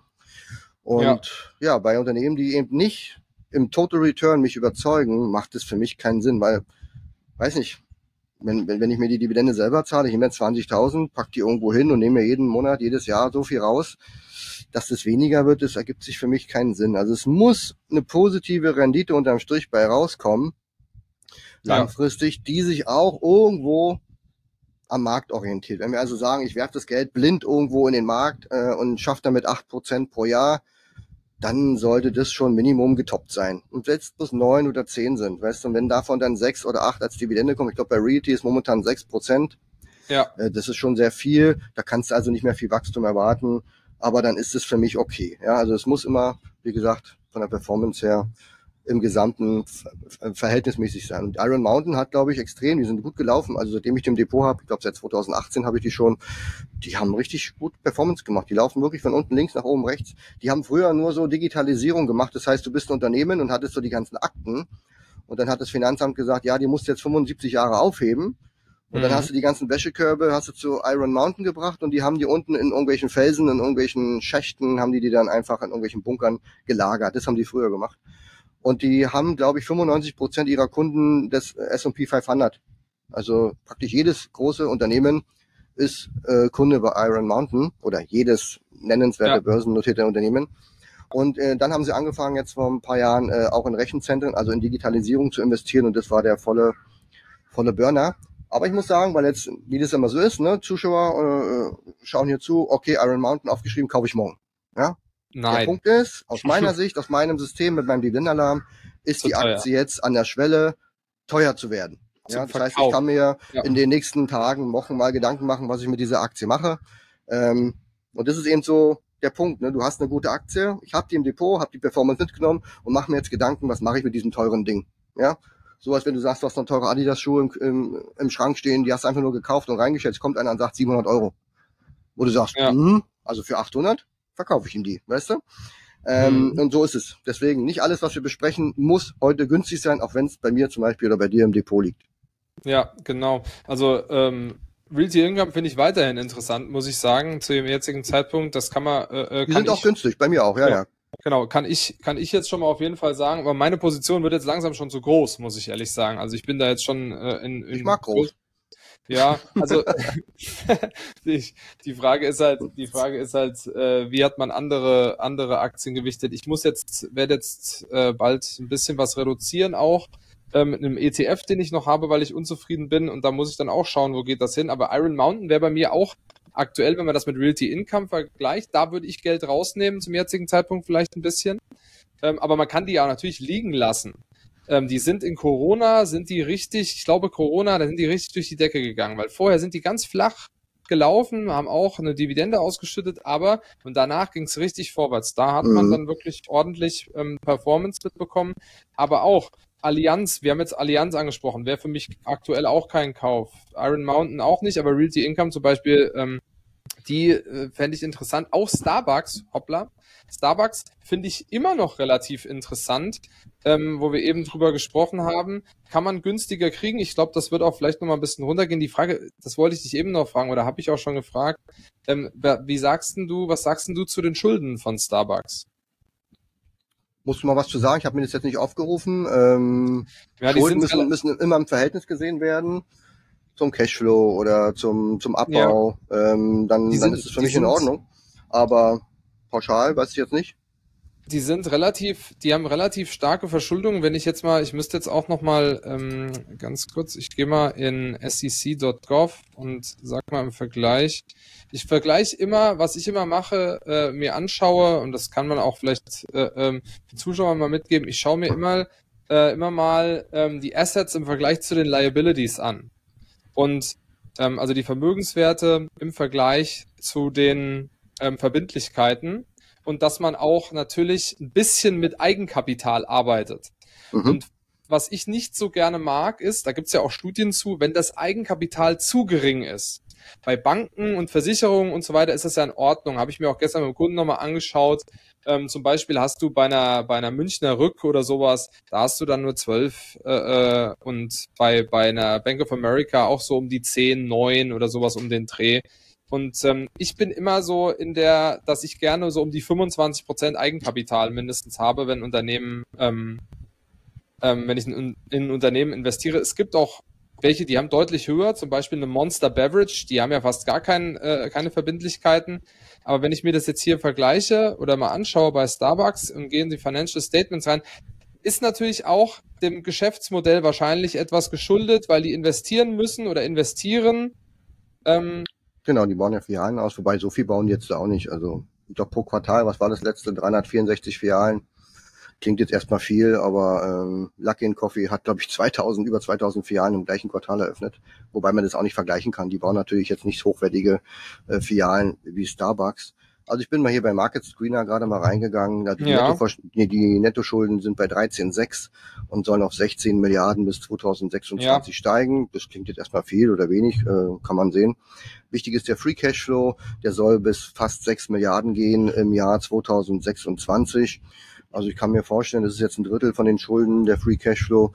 Und ja, ja bei Unternehmen, die eben nicht im Total Return mich überzeugen, macht es für mich keinen Sinn, weil, weiß nicht, wenn, wenn, wenn ich mir die Dividende selber zahle, ich nehme mir zwanzigtausend, pack die irgendwo hin und nehme mir jeden Monat, jedes Jahr so viel raus, dass das weniger wird, das ergibt sich für mich keinen Sinn. Also es muss eine positive Rendite unterm Strich bei rauskommen, langfristig, ja. die sich auch irgendwo am Markt orientiert. Wenn wir also sagen, ich werfe das Geld blind irgendwo in den Markt äh, und schaffe damit acht Prozent pro Jahr, dann sollte das schon Minimum getoppt sein. Und selbst bis neun oder zehn sind, weißt du, und wenn davon dann sechs oder acht als Dividende kommt, ich glaube bei Realty ist momentan sechs Prozent, ja. äh, das ist schon sehr viel, da kannst du also nicht mehr viel Wachstum erwarten, aber dann ist es für mich okay. Ja, also es muss immer, wie gesagt, von der Performance her im Gesamten ver- verhältnismäßig sein. Und Iron Mountain hat, glaube ich, extrem, die sind gut gelaufen. Also seitdem ich die im Depot habe, ich glaube seit zwanzig achtzehn habe ich die schon, die haben richtig gut Performance gemacht. Die laufen wirklich von unten links nach oben rechts. Die haben früher nur so Digitalisierung gemacht. Das heißt, du bist ein Unternehmen und hattest so die ganzen Akten. Und dann hat das Finanzamt gesagt, ja, die musst du jetzt fünfundsiebzig Jahre aufheben. Und mhm. dann hast du die ganzen Wäschekörbe, hast du zu Iron Mountain gebracht und die haben die unten in irgendwelchen Felsen, in irgendwelchen Schächten, haben die die dann einfach in irgendwelchen Bunkern gelagert. Das haben die früher gemacht. Und die haben, glaube ich, fünfundneunzig Prozent ihrer Kunden des S und P fünfhundert. Also praktisch jedes große Unternehmen ist äh, Kunde bei Iron Mountain oder jedes nennenswerte ja. börsennotierte Unternehmen. Und äh, dann haben sie angefangen, jetzt vor ein paar Jahren äh, auch in Rechenzentren, also in Digitalisierung zu investieren. Und das war der volle volle Burner. Aber ich muss sagen, weil jetzt, wie das immer so ist, ne, Zuschauer äh, schauen hier zu, okay, Iron Mountain aufgeschrieben, kaufe ich morgen. Ja? Nein. Der Punkt ist, aus meiner Sicht, aus meinem System mit meinem Dividendenalarm, ist die Aktie jetzt an der Schwelle, teuer zu werden. Ja, das heißt, ich kann mir ja. in den nächsten Tagen, Wochen mal Gedanken machen, was ich mit dieser Aktie mache. Ähm, und das ist eben so der Punkt. Ne? Du hast eine gute Aktie, ich habe die im Depot, habe die Performance mitgenommen und mache mir jetzt Gedanken, was mache ich mit diesem teuren Ding. Ja, so als wenn du sagst, du hast noch teure Adidas-Schuhe im, im, im Schrank stehen, die hast du einfach nur gekauft und reingestellt. Jetzt kommt einer und sagt siebenhundert Euro. Wo du sagst, ja. mh, also für achthundert verkaufe ich ihm die, weißt du? Ähm, mhm. Und so ist es. Deswegen, nicht alles, was wir besprechen, muss heute günstig sein, auch wenn es bei mir zum Beispiel oder bei dir im Depot liegt. Ja, genau. Also ähm, Realty Income finde ich weiterhin interessant, muss ich sagen, zu dem jetzigen Zeitpunkt. Das kann man. Äh, Die kann sind auch ich, günstig, bei mir auch, ja, ja. Genau, kann ich kann ich jetzt schon mal auf jeden Fall sagen, aber meine Position wird jetzt langsam schon zu groß, muss ich ehrlich sagen. Also ich bin da jetzt schon äh, in, in Ich mag groß. Ja, also die, die Frage ist halt, die Frage ist halt, äh, wie hat man andere andere Aktien gewichtet? Ich muss jetzt werde jetzt äh, bald ein bisschen was reduzieren auch äh, mit einem E T F, den ich noch habe, weil ich unzufrieden bin und da muss ich dann auch schauen, wo geht das hin. Aber Iron Mountain wäre bei mir auch aktuell, wenn man das mit Realty Income vergleicht, da würde ich Geld rausnehmen zum jetzigen Zeitpunkt vielleicht ein bisschen. Ähm, aber man kann die ja natürlich liegen lassen. ähm, die sind in Corona, sind die richtig, ich glaube Corona, da sind die richtig durch die Decke gegangen, weil vorher sind die ganz flach gelaufen, haben auch eine Dividende ausgeschüttet, aber und danach ging es richtig vorwärts. Da hat man Mhm. dann wirklich ordentlich ähm, Performance mitbekommen, aber auch Allianz, wir haben jetzt Allianz angesprochen, wäre für mich aktuell auch kein Kauf. Iron Mountain auch nicht, aber Realty Income zum Beispiel, ähm, die äh, fände ich interessant. Auch Starbucks, hoppla, Starbucks finde ich immer noch relativ interessant, ähm, wo wir eben drüber gesprochen haben. Kann man günstiger kriegen? Ich glaube, das wird auch vielleicht noch mal ein bisschen runtergehen. Die Frage, das wollte ich dich eben noch fragen oder habe ich auch schon gefragt. Ähm, wie sagst denn du, was sagst denn du zu den Schulden von Starbucks? Musst du mal was zu sagen? Ich habe mir das jetzt nicht aufgerufen. Ähm, Ja, die Schulden sind müssen, müssen immer im Verhältnis gesehen werden zum Cashflow oder zum, zum Abbau. Ja. Ähm, dann, die dann sind, ist es für die mich in sind, Ordnung. Aber pauschal weiß ich jetzt nicht. Die sind relativ, die haben relativ starke Verschuldungen. Wenn ich jetzt mal, ich müsste jetzt auch noch mal ähm, ganz kurz, ich gehe mal in S E C Punkt gov und sag mal im Vergleich. Ich vergleiche immer, was ich immer mache, äh, mir anschaue und das kann man auch vielleicht äh, ähm, den Zuschauern mal mitgeben. Ich schaue mir immer äh, immer mal ähm, die Assets im Vergleich zu den Liabilities an und ähm, also die Vermögenswerte im Vergleich zu den ähm, Verbindlichkeiten. Und dass man auch natürlich ein bisschen mit Eigenkapital arbeitet. Mhm. Und was ich nicht so gerne mag, ist, da gibt es ja auch Studien zu, wenn das Eigenkapital zu gering ist. Bei Banken und Versicherungen und so weiter ist das ja in Ordnung. Habe ich mir auch gestern mit dem Kunden nochmal angeschaut. Ähm, zum Beispiel hast du bei einer, bei einer Münchner Rück oder sowas, da hast du dann nur zwölf äh, und bei, bei einer Bank of America auch so um die zehn, neun oder sowas um den Dreh. Und ähm, ich bin immer so in der, dass ich gerne so um die fünfundzwanzig Prozent Eigenkapital mindestens habe, wenn Unternehmen, ähm, ähm, wenn ich in, in ein Unternehmen investiere. Es gibt auch welche, die haben deutlich höher, zum Beispiel eine Monster Beverage, die haben ja fast gar kein, äh, keine Verbindlichkeiten. Aber wenn ich mir das jetzt hier vergleiche oder mal anschaue bei Starbucks und gehe in die Financial Statements rein, ist natürlich auch dem Geschäftsmodell wahrscheinlich etwas geschuldet, weil die investieren müssen oder investieren. Ähm, Genau, die bauen ja Filialen aus, wobei so viel bauen die jetzt auch nicht. Also doch pro Quartal, was war das letzte? dreihundertvierundsechzig Filialen. Klingt jetzt erstmal viel, aber ähm, Luckin Coffee hat, glaube ich, zweitausend, über zweitausend Filialen im gleichen Quartal eröffnet. Wobei man das auch nicht vergleichen kann. Die bauen natürlich jetzt nicht hochwertige äh, Filialen wie Starbucks. Also ich bin mal hier bei Market Screener gerade mal reingegangen. Also die, ja. Netto, die Nettoschulden sind bei dreizehn Komma sechs und sollen auf sechzehn Milliarden bis zweitausendsechsundzwanzig ja. steigen. Das klingt jetzt erstmal viel oder wenig, äh, kann man sehen. Wichtig ist der Free Cashflow. Der soll bis fast sechs Milliarden gehen im Jahr zweitausendsechsundzwanzig. Also ich kann mir vorstellen, das ist jetzt ein Drittel von den Schulden, der Free Cashflow.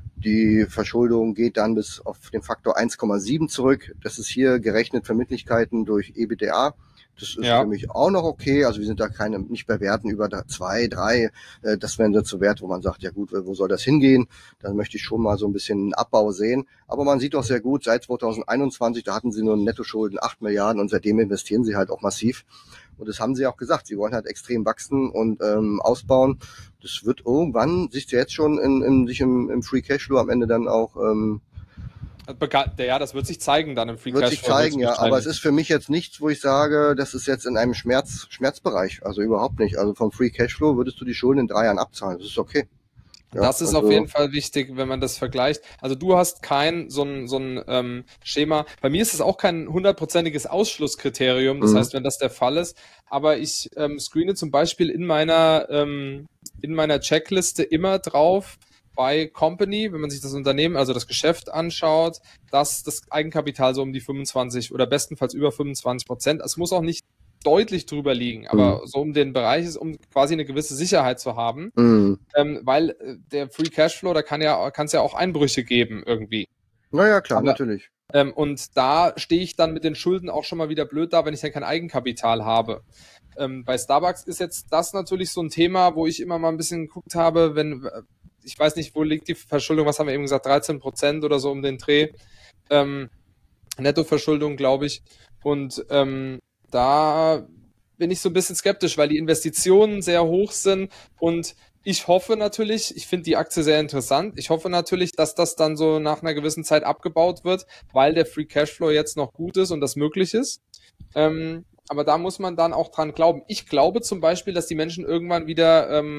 Die Verschuldung geht dann bis auf den Faktor eins Komma sieben zurück. Das ist hier gerechnet Verbindlichkeiten durch EBITDA. Das ist ja. für mich auch noch okay. Also wir sind da keine, nicht bei Werten über zwei, drei. Das wären so zu Wert, wo man sagt, ja gut, wo soll das hingehen? Da möchte ich schon mal so ein bisschen einen Abbau sehen. Aber man sieht auch sehr gut, seit zweitausendeinundzwanzig, da hatten sie nur Nettoschulden acht Milliarden und seitdem investieren sie halt auch massiv. Und das haben sie auch gesagt. Sie wollen halt extrem wachsen und ähm, ausbauen. Das wird irgendwann, siehst du jetzt schon, in, in, sich im, im Free Cashflow am Ende dann auch ähm, ja, das wird sich zeigen dann im Free Cashflow. Wird sich zeigen, ja, aber es ist für mich jetzt nichts, wo ich sage, das ist jetzt in einem Schmerz, Schmerzbereich, also überhaupt nicht. Also vom Free Cashflow würdest du die Schulden in drei Jahren abzahlen, das ist okay. Ja, das ist also auf jeden Fall wichtig, wenn man das vergleicht. Also du hast kein so ein, so ein ähm, Schema. Bei mir ist es auch kein hundertprozentiges Ausschlusskriterium. Das mhm. heißt, wenn das der Fall ist. Aber ich ähm, screene zum Beispiel in meiner ähm, in meiner Checkliste immer drauf bei Company, wenn man sich das Unternehmen, also das Geschäft anschaut, dass das Eigenkapital so um die fünfundzwanzig oder bestenfalls über fünfundzwanzig Prozent. Es muss auch nicht deutlich drüber liegen, aber mhm. so um den Bereich ist, um quasi eine gewisse Sicherheit zu haben, mhm. ähm, weil äh, der Free Cashflow, da kann ja kann es ja auch Einbrüche geben irgendwie. Naja, klar, aber, natürlich. Ähm, und da stehe ich dann mit den Schulden auch schon mal wieder blöd da, wenn ich dann kein Eigenkapital habe. Ähm, bei Starbucks ist jetzt das natürlich so ein Thema, wo ich immer mal ein bisschen geguckt habe, wenn, ich weiß nicht, wo liegt die Verschuldung, was haben wir eben gesagt, dreizehn Prozent oder so um den Dreh. Ähm, Nettoverschuldung, glaube ich. Und ähm, da bin ich so ein bisschen skeptisch, weil die Investitionen sehr hoch sind und ich hoffe natürlich, ich finde die Aktie sehr interessant, ich hoffe natürlich, dass das dann so nach einer gewissen Zeit abgebaut wird, weil der Free Cashflow jetzt noch gut ist und das möglich ist. Ähm, aber da muss man dann auch dran glauben. Ich glaube zum Beispiel, dass die Menschen irgendwann wieder ähm,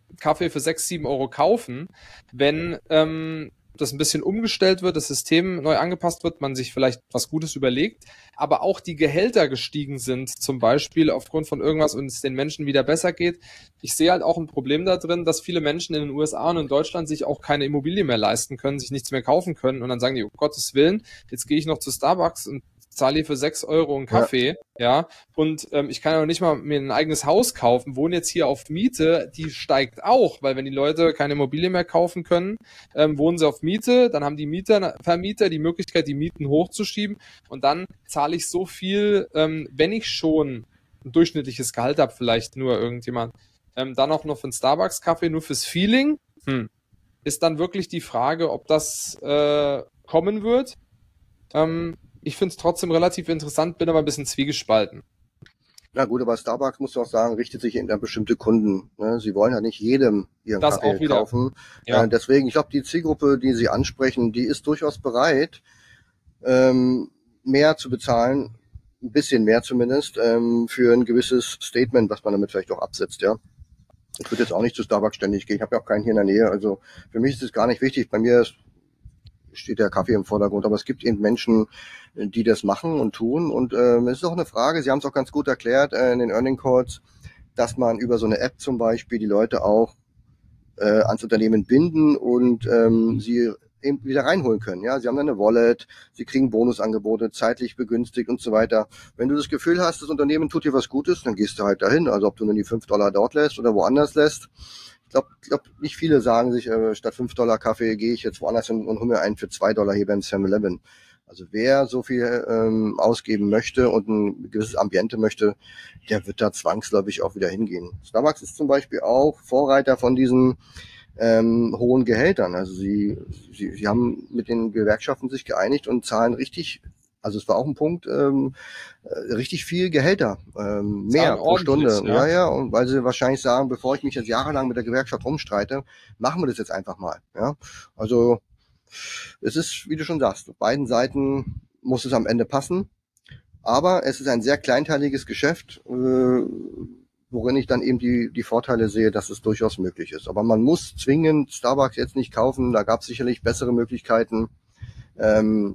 Kaffee für sechs, sieben Euro kaufen, wenn ähm, das ein bisschen umgestellt wird, das System neu angepasst wird, man sich vielleicht was Gutes überlegt, aber auch die Gehälter gestiegen sind, zum Beispiel aufgrund von irgendwas und es den Menschen wieder besser geht. Ich sehe halt auch ein Problem da drin, dass viele Menschen in den U S A und in Deutschland sich auch keine Immobilie mehr leisten können, sich nichts mehr kaufen können und dann sagen die, um Gottes Willen, jetzt gehe ich noch zu Starbucks und zahle hier für sechs Euro einen Kaffee, ja, ja und ähm, ich kann ja noch nicht mal mir ein eigenes Haus kaufen, wohne jetzt hier auf Miete, die steigt auch, weil wenn die Leute keine Immobilie mehr kaufen können, ähm, wohnen sie auf Miete, dann haben die Mieter, Vermieter die Möglichkeit, die Mieten hochzuschieben und dann zahle ich so viel, ähm, wenn ich schon ein durchschnittliches Gehalt habe, vielleicht nur irgendjemand, ähm, dann auch noch für einen Starbucks-Kaffee, nur fürs Feeling, hm, ist dann wirklich die Frage, ob das äh, kommen wird. Ähm, Ich finde es trotzdem relativ interessant, bin aber ein bisschen zwiegespalten. Na gut, aber Starbucks, muss ich auch sagen, richtet sich an bestimmte Kunden. Ne? Sie wollen ja nicht jedem ihren Das Kaffee auch wieder. kaufen. Ja. Äh, deswegen, ich glaube, die Zielgruppe, die Sie ansprechen, die ist durchaus bereit, ähm, mehr zu bezahlen, ein bisschen mehr zumindest, ähm, für ein gewisses Statement, was man damit vielleicht auch absetzt, ja. Ich würde jetzt auch nicht zu Starbucks ständig gehen. Ich habe ja auch keinen hier in der Nähe. Also für mich ist es gar nicht wichtig. Bei mir ist steht der Kaffee im Vordergrund. Aber es gibt eben Menschen, die das machen und tun. Und ähm, es ist auch eine Frage, Sie haben es auch ganz gut erklärt äh, in den Earning Calls, dass man über so eine App zum Beispiel die Leute auch äh, ans Unternehmen binden und ähm, sie eben wieder reinholen können. Ja, Sie haben dann eine Wallet, Sie kriegen Bonusangebote, zeitlich begünstigt und so weiter. Wenn du das Gefühl hast, das Unternehmen tut dir was Gutes, dann gehst du halt dahin. Also ob du nur die fünf Dollar dort lässt oder woanders lässt. Ich glaube, glaub, nicht viele sagen sich, äh, statt fünf Dollar Kaffee gehe ich jetzt woanders hin und hole mir einen für zwei Dollar hier beim seven eleven. Also wer so viel ähm, ausgeben möchte und ein gewisses Ambiente möchte, der wird da zwangsläufig auch wieder hingehen. Starbucks ist zum Beispiel auch Vorreiter von diesen ähm, hohen Gehältern. Also sie, sie, sie haben mit den Gewerkschaften sich geeinigt und zahlen richtig, also es war auch ein Punkt, ähm, richtig viel Gehälter, ähm, mehr pro Stunde. Ja. ja, ja, und weil sie wahrscheinlich sagen, bevor ich mich jetzt jahrelang mit der Gewerkschaft rumstreite, machen wir das jetzt einfach mal. Ja, also es ist, wie du schon sagst, auf beiden Seiten muss es am Ende passen, aber es ist ein sehr kleinteiliges Geschäft, äh, worin ich dann eben die, die Vorteile sehe, dass es durchaus möglich ist. Aber man muss zwingend Starbucks jetzt nicht kaufen, da gab es sicherlich bessere Möglichkeiten. Ähm,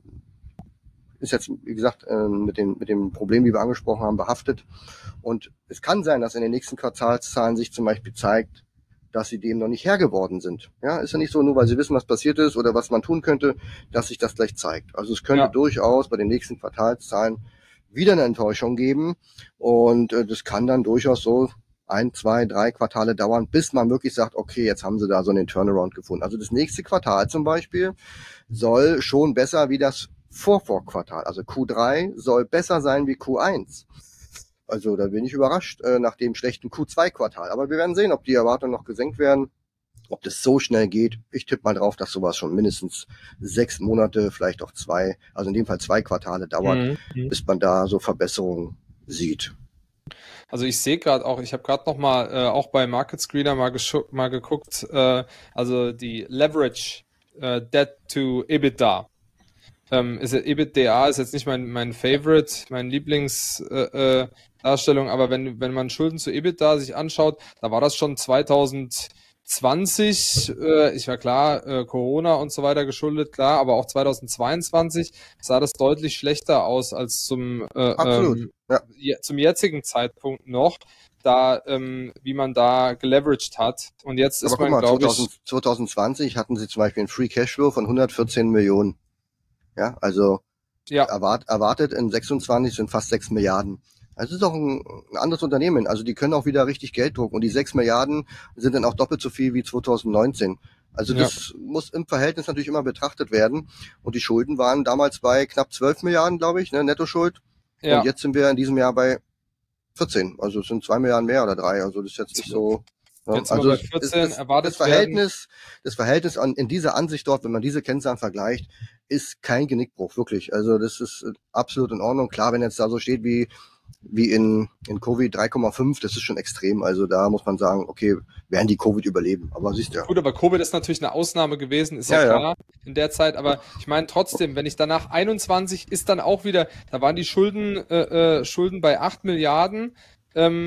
ist jetzt, wie gesagt, mit dem, mit dem Problem, wie wir angesprochen haben, behaftet. Und es kann sein, dass in den nächsten Quartalszahlen sich zum Beispiel zeigt, dass sie dem noch nicht Herr geworden sind. Ja, ist ja nicht so, nur weil sie wissen, was passiert ist oder was man tun könnte, dass sich das gleich zeigt. Also es könnte ja durchaus bei den nächsten Quartalszahlen wieder eine Enttäuschung geben. Und äh, das kann dann durchaus so ein, zwei, drei Quartale dauern, bis man wirklich sagt, okay, jetzt haben sie da so einen Turnaround gefunden. Also das nächste Quartal zum Beispiel soll schon besser wie das Vorvorquartal, also Q drei soll besser sein wie Q eins. Also da bin ich überrascht äh, nach dem schlechten Q zwei Quartal. Aber wir werden sehen, ob die Erwartungen noch gesenkt werden, ob das so schnell geht. Ich tippe mal drauf, dass sowas schon mindestens sechs Monate, vielleicht auch zwei, also in dem Fall zwei Quartale dauert, mhm. bis man da so Verbesserungen sieht. Also ich sehe gerade auch, ich habe gerade noch mal äh, auch bei Market Screener mal, mal geguckt, äh, also die Leverage äh, Debt to EBITDA. Ähm, ist EBITDA ist jetzt nicht mein mein Favorite, mein Lieblingsdarstellung, äh, äh, aber wenn wenn man Schulden zu EBITDA sich anschaut, da war das schon zwanzig zwanzig, äh, ich war klar, äh, Corona und so weiter geschuldet, klar, aber auch zwanzig zweiundzwanzig sah das deutlich schlechter aus als zum äh, ähm, ja. zum jetzigen Zeitpunkt noch, da ähm, wie man da geleveraged hat. Und jetzt ist aber man, glaube ich, zwanzig zwanzig hatten sie zum Beispiel einen Free Cashflow von hundertvierzehn Millionen. Ja, also ja. Erwart, erwartet in sechsundzwanzig sind fast sechs Milliarden. Also es ist auch ein, ein anderes Unternehmen. Also die können auch wieder richtig Geld drucken. Und die sechs Milliarden sind dann auch doppelt so viel wie zwanzig neunzehn. Also das ja. muss im Verhältnis natürlich immer betrachtet werden. Und die Schulden waren damals bei knapp zwölf Milliarden, glaube ich, ne, Nettoschuld. Ja. Und jetzt sind wir in diesem Jahr bei vierzehn. Also es sind zwei Milliarden mehr oder drei. Also das ist jetzt nicht so... Ja, jetzt also bei vierzehn das, erwartet das Verhältnis, werden. das Verhältnis an, in dieser Ansicht dort, wenn man diese Kennzahlen vergleicht, ist kein Genickbruch, wirklich. Also das ist absolut in Ordnung. Klar, wenn jetzt da so steht wie wie in in Covid drei Komma fünf, das ist schon extrem. Also da muss man sagen, okay, werden die Covid überleben. Aber siehst du ja. Gut, aber Covid ist natürlich eine Ausnahme gewesen, ist ja, ja klar ja. in der Zeit. Aber ich meine trotzdem, wenn ich danach einundzwanzig ist dann auch wieder, da waren die Schulden äh, äh, Schulden bei acht Milliarden. Ähm,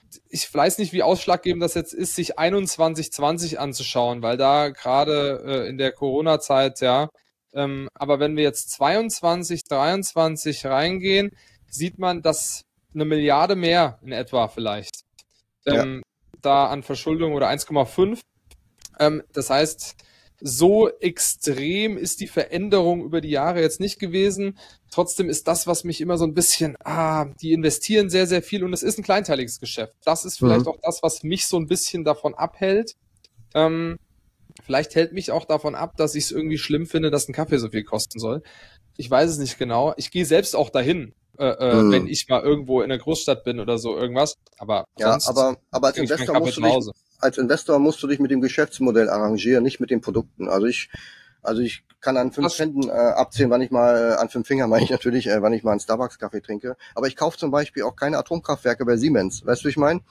ich weiß nicht, wie ausschlaggebend das jetzt ist, sich einundzwanzig zwanzig anzuschauen, weil da gerade äh, in der Corona-Zeit, ja, ähm, aber wenn wir jetzt zweiundzwanzig, dreiundzwanzig reingehen, sieht man, dass eine Milliarde mehr in etwa vielleicht ähm, ja. da an Verschuldung oder eins Komma fünf. Ähm, das heißt, so extrem ist die Veränderung über die Jahre jetzt nicht gewesen. Trotzdem ist das, was mich immer so ein bisschen, ah, die investieren sehr, sehr viel und es ist ein kleinteiliges Geschäft. Das ist vielleicht mhm. auch das, was mich so ein bisschen davon abhält. Ähm, vielleicht hält mich auch davon ab, dass ich es irgendwie schlimm finde, dass ein Kaffee so viel kosten soll. Ich weiß es nicht genau. Ich gehe selbst auch dahin, äh, äh, mhm. wenn ich mal irgendwo in der Großstadt bin oder so irgendwas. Aber ja, sonst aber, aber als Investor musst du dich, als Investor musst du dich mit dem Geschäftsmodell arrangieren, nicht mit den Produkten. Also ich, also ich kann an fünf Händen äh, abzählen, wann ich mal, äh, an fünf Fingern meine ich natürlich, äh, wann ich mal einen Starbucks-Kaffee trinke. Aber ich kaufe zum Beispiel auch keine Atomkraftwerke bei Siemens. Weißt du, wie ich meine?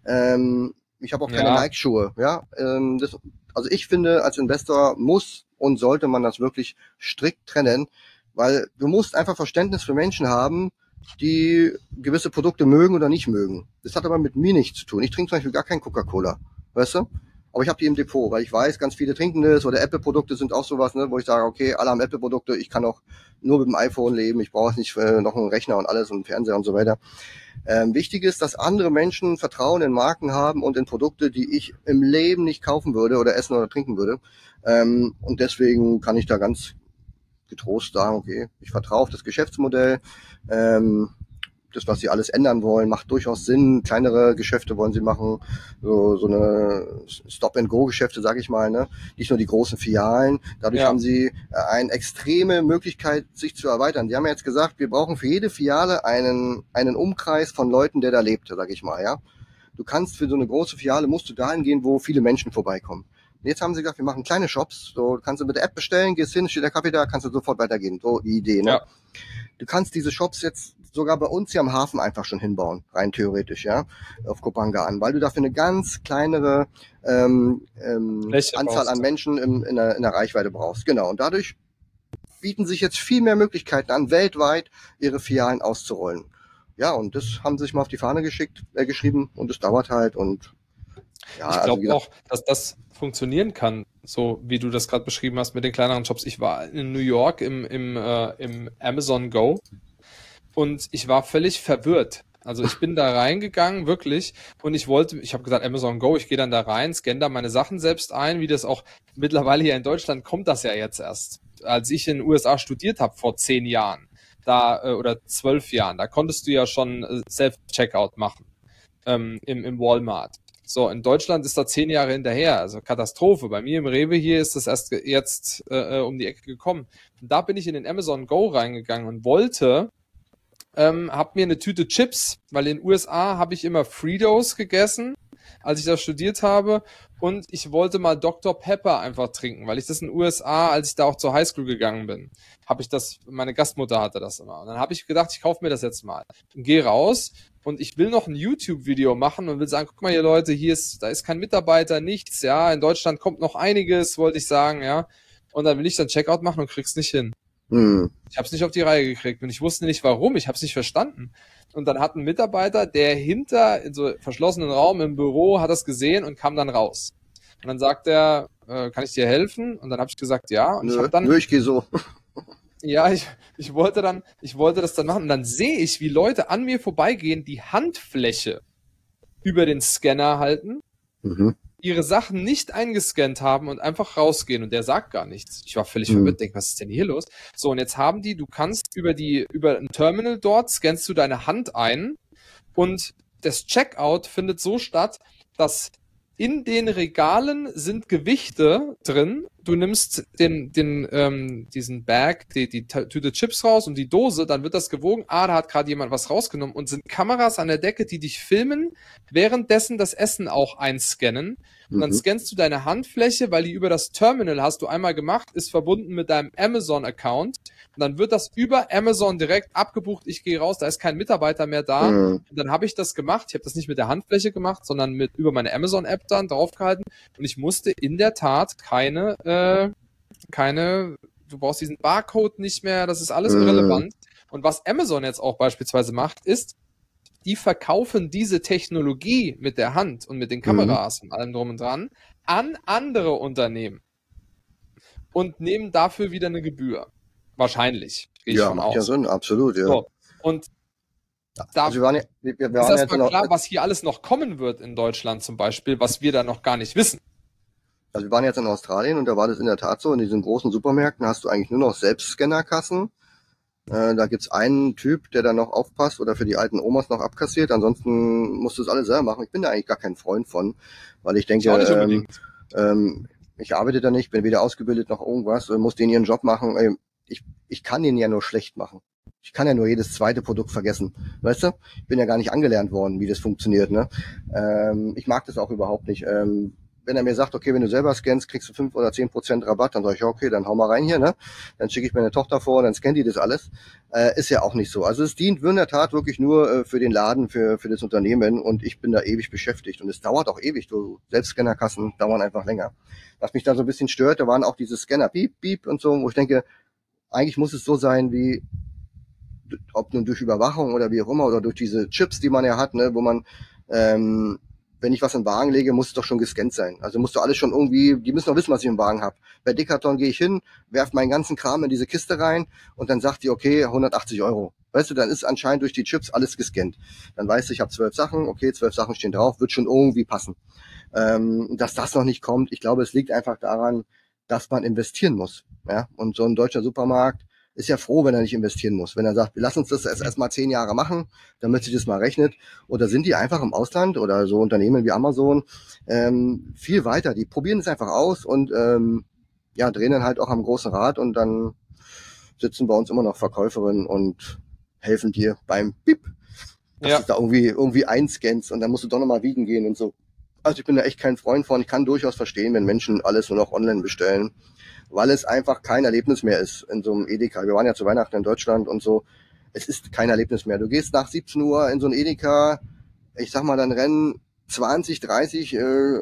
Ähm, ich habe auch keine ja. Nike-Schuhe. Ja, ähm, das, also ich finde, als Investor muss und sollte man das wirklich strikt trennen, weil du musst einfach Verständnis für Menschen haben, die gewisse Produkte mögen oder nicht mögen. Das hat aber mit mir nichts zu tun. Ich trinke zum Beispiel gar kein Coca-Cola, weißt du? Aber ich habe die im Depot, weil ich weiß, ganz viele trinken das oder Apple-Produkte sind auch sowas, ne, wo ich sage, okay, alle haben Apple-Produkte, ich kann auch nur mit dem iPhone leben, ich brauche nicht äh, noch einen Rechner und alles und einen Fernseher und so weiter. Ähm, wichtig ist, dass andere Menschen Vertrauen in Marken haben und in Produkte, die ich im Leben nicht kaufen würde oder essen oder trinken würde. Ähm, und deswegen kann ich da ganz getrost sagen, okay, ich vertraue auf das Geschäftsmodell, ähm, das, was sie alles ändern wollen, macht durchaus Sinn. Kleinere Geschäfte wollen sie machen, so, so eine Stop-and-Go-Geschäfte, sage ich mal, ne? Nicht nur die großen Filialen. Dadurch ja. haben sie eine extreme Möglichkeit, sich zu erweitern. Die haben ja jetzt gesagt, wir brauchen für jede Filiale einen einen Umkreis von Leuten, der da lebt, sage ich mal, ja. Du kannst für so eine große Filiale, musst du dahin gehen, wo viele Menschen vorbeikommen. Und jetzt haben sie gesagt, wir machen kleine Shops, so kannst du mit der App bestellen, gehst hin, steht der Kaffee da, kannst du sofort weitergehen. So die Idee, ne? Ja. Du kannst diese Shops jetzt sogar bei uns hier am Hafen einfach schon hinbauen, rein theoretisch, ja, auf Kopanga an, weil du dafür eine ganz kleinere ähm, ähm, Anzahl an Menschen im, in, der, in der Reichweite brauchst. Genau, und dadurch bieten sich jetzt viel mehr Möglichkeiten an, weltweit ihre Filialen auszurollen. Ja, und das haben sie sich mal auf die Fahne geschickt, äh, geschrieben und es dauert halt und ja. Ich glaube also, auch, dass das funktionieren kann, so wie du das gerade beschrieben hast mit den kleineren Shops. Ich war in New York im, im, äh, im Amazon Go und ich war völlig verwirrt. Also ich bin da reingegangen, wirklich, und ich wollte, ich habe gesagt, Amazon Go, ich gehe dann da rein, scanne da meine Sachen selbst ein, wie das auch mittlerweile hier in Deutschland kommt das ja jetzt erst. Als ich in den U S A studiert habe vor zehn Jahren, da äh, oder zwölf Jahren, da konntest du ja schon äh, Self-Checkout machen ähm, im, im Walmart. So, in Deutschland ist da zehn Jahre hinterher, also Katastrophe. Bei mir im Rewe hier ist das erst jetzt äh, um die Ecke gekommen. Und da bin ich in den Amazon Go reingegangen und wollte, ähm, hab mir eine Tüte Chips, weil in den U S A habe ich immer Fritos gegessen, als ich da studiert habe, und ich wollte mal Doktor Pepper einfach trinken, weil ich das in den U S A, als ich da auch zur Highschool gegangen bin, habe ich das, meine Gastmutter hatte das immer. Und dann habe ich gedacht, ich kaufe mir das jetzt mal. Und gehe raus und ich will noch ein YouTube-Video machen und will sagen, guck mal hier Leute, hier ist, da ist kein Mitarbeiter, nichts, ja, in Deutschland kommt noch einiges, wollte ich sagen, ja. Und dann will ich dann Checkout machen und krieg's nicht hin. Hm. Ich habe es nicht auf die Reihe gekriegt und ich wusste nicht warum, ich habe es nicht verstanden. Und dann hat ein Mitarbeiter, der hinter in so verschlossenen Raum im Büro hat das gesehen und kam dann raus. Und dann sagt er, äh, kann ich dir helfen? Und dann habe ich gesagt, ja. Und nö, ich habe dann, nö, ich gehe so. Ja, ich, ich wollte dann, ich wollte das dann machen und dann sehe ich, wie Leute an mir vorbeigehen, die Handfläche über den Scanner halten, mhm. ihre Sachen nicht eingescannt haben und einfach rausgehen und der sagt gar nichts. Ich war völlig mhm. verwirrt, denke, was ist denn hier los? So, und jetzt haben die, du kannst über die, über ein Terminal dort, scannst du deine Hand ein und das Checkout findet so statt, dass in den Regalen sind Gewichte drin. Du nimmst den, den, ähm, diesen Bag, die, die Tüte Chips raus und die Dose, dann wird das gewogen. Ah, da hat gerade jemand was rausgenommen und sind Kameras an der Decke, die dich filmen, währenddessen das Essen auch einscannen. Und dann mhm. scannst du deine Handfläche, weil die über das Terminal hast du einmal gemacht, ist verbunden mit deinem Amazon-Account. Und dann wird das über Amazon direkt abgebucht. Ich gehe raus, da ist kein Mitarbeiter mehr da. Mhm. Und dann habe ich das gemacht. Ich habe das nicht mit der Handfläche gemacht, sondern mit über meine Amazon-App dann draufgehalten. Und ich musste in der Tat keine, äh, keine, du brauchst diesen Barcode nicht mehr. Das ist alles mhm. irrelevant. Und was Amazon jetzt auch beispielsweise macht, ist, die verkaufen diese Technologie mit der Hand und mit den Kameras mhm. und allem drum und dran an andere Unternehmen und nehmen dafür wieder eine Gebühr. Wahrscheinlich, gehe ich ja, von macht aus. Ja, Sinn, absolut, ja. So. Und da also wir waren ja, wir, wir ist waren erstmal ja klar, was hier alles noch kommen wird in Deutschland zum Beispiel, was wir da noch gar nicht wissen. Also wir waren jetzt in Australien und da war das in der Tat so, in diesen großen Supermärkten hast du eigentlich nur noch Selbstscannerkassen. Äh, da gibt's einen Typ, der da noch aufpasst oder für die alten Omas noch abkassiert. Ansonsten musst du es alles selber machen. Ich bin da eigentlich gar kein Freund von, weil ich denke, ich, ähm, ähm, ich arbeite da nicht, bin weder ausgebildet noch irgendwas, muss denen ihren Job machen. Ich, ich kann den ja nur schlecht machen. Ich kann ja nur jedes zweite Produkt vergessen, weißt du? Ich bin ja gar nicht angelernt worden, wie das funktioniert, ne? Ähm, ich mag das auch überhaupt nicht. Ähm, wenn er mir sagt, okay, wenn du selber scannst, kriegst du fünf oder zehn Prozent Rabatt, dann sage ich, ja, okay, dann hau mal rein hier, ne? Dann schicke ich meine Tochter vor, dann scannt die das alles. Äh, ist ja auch nicht so. Also es dient in der Tat wirklich nur äh, für den Laden, für für das Unternehmen und ich bin da ewig beschäftigt und es dauert auch ewig. Du Selbstscannerkassen dauern einfach länger. Was mich da so ein bisschen stört, da waren auch diese Scanner, Piep, Piep und so, wo ich denke, eigentlich muss es so sein wie ob nun durch Überwachung oder wie auch immer oder durch diese Chips, die man ja hat, ne, wo man, ähm, wenn ich was in den Wagen lege, muss es doch schon gescannt sein. Also muss doch alles schon irgendwie, die müssen doch wissen, was ich im Wagen habe. Bei Decathlon gehe ich hin, werf meinen ganzen Kram in diese Kiste rein und dann sagt die, okay, hundertachtzig Euro. Weißt du, dann ist anscheinend durch die Chips alles gescannt. Dann weißt du, ich habe zwölf Sachen, okay, zwölf Sachen stehen drauf, wird schon irgendwie passen. Ähm, dass das noch nicht kommt, ich glaube, es liegt einfach daran, dass man investieren muss. Ja, und so ein deutscher Supermarkt ist ja froh, wenn er nicht investieren muss. Wenn er sagt, wir lassen uns das erst erstmal zehn Jahre machen, damit sich das mal rechnet. Oder sind die einfach im Ausland oder so Unternehmen wie Amazon ähm, viel weiter. Die probieren es einfach aus und ähm, ja drehen dann halt auch am großen Rad und dann sitzen bei uns immer noch Verkäuferinnen und helfen dir beim Bip, dass Ja. du da irgendwie irgendwie einscannst und dann musst du doch nochmal wiegen gehen und so. Also ich bin da echt kein Freund von. Ich kann durchaus verstehen, wenn Menschen alles nur noch online bestellen, weil es einfach kein Erlebnis mehr ist in so einem Edeka. Wir waren ja zu Weihnachten in Deutschland und so. Es ist kein Erlebnis mehr. Du gehst nach siebzehn Uhr in so ein Edeka, ich sag mal, dann rennen zwanzig, dreißig, äh,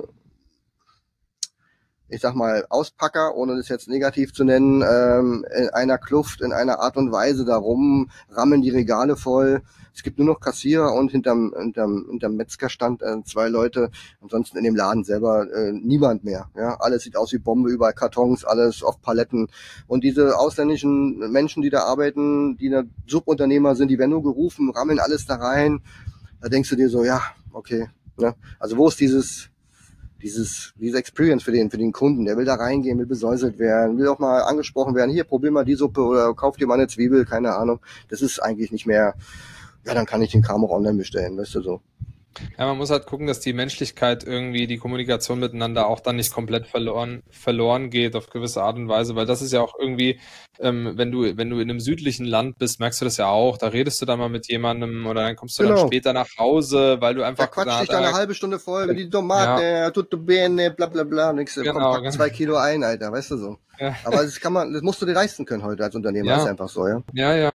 ich sag mal, Auspacker, ohne das jetzt negativ zu nennen, ähm, in einer Kluft, in einer Art und Weise darum, rammeln die Regale voll. Es gibt nur noch Kassierer und hinterm, hinterm, hinterm Metzgerstand äh, zwei Leute. Ansonsten in dem Laden selber äh, niemand mehr. Ja, alles sieht aus wie Bombe, überall Kartons, alles auf Paletten. Und diese ausländischen Menschen, die da arbeiten, die da Subunternehmer sind, die werden nur gerufen, rammeln alles da rein. Da denkst du dir so, ja, okay. Ne? Also wo ist dieses dieses, diese Experience für den, für den Kunden? Der will da reingehen, will besäuselt werden, will auch mal angesprochen werden, hier, probier mal die Suppe oder kauf dir mal eine Zwiebel, keine Ahnung. Das ist eigentlich nicht mehr, ja, dann kann ich den Kram auch online bestellen, weißt du so. Ja, man muss halt gucken, dass die Menschlichkeit irgendwie, die Kommunikation miteinander auch dann nicht komplett verloren, verloren geht auf gewisse Art und Weise, weil das ist ja auch irgendwie, ähm, wenn du, wenn du in einem südlichen Land bist, merkst du das ja auch, da redest du dann mal mit jemandem oder dann kommst du Genau. dann später nach Hause, weil du einfach... Da quatscht dich da eine halbe Stunde voll, wie die Ja. Tomate, ja. Tutto bene, bla bla bla, nix, Genau, komm, pack genau. zwei Kilo ein, Alter, weißt du so. Ja. Aber das kann man, das musst du dir leisten können heute als Unternehmer, Ja. ist einfach so, ja. Ja, ja.